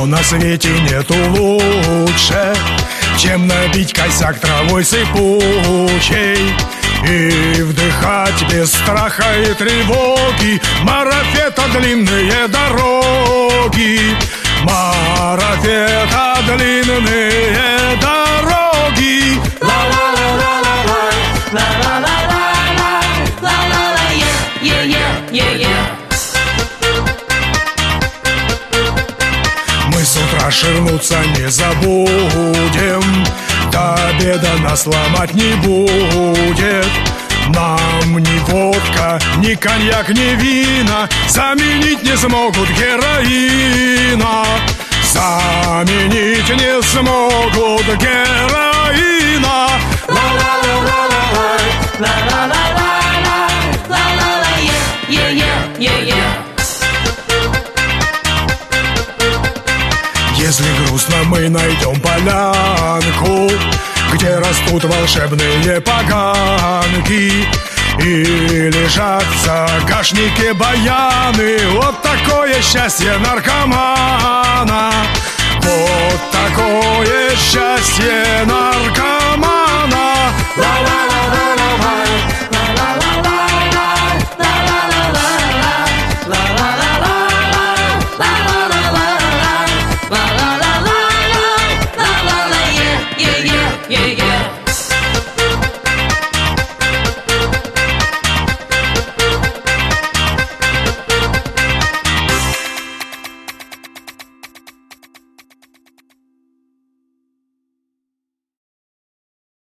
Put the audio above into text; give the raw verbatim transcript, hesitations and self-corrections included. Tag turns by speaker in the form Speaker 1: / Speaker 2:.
Speaker 1: что на свете нету лучше, чем набить косяк травой сыпучей и вдыхать без страха и тревоги марафета длинные дороги, марафета длинные дороги. Мы с утра ширнуться не забудем, до обеда нас ломать не будет. Нам ни водка, ни коньяк, ни вина заменить не смогут героина. Заменить не смогут героина. Если грустно, мы найдем полянку, где растут волшебные поганки, и лежат в загашнике баяны. Вот такое счастье наркомана, вот такое счастье наркомана. Ла-ла-ла-ла-ла-ла.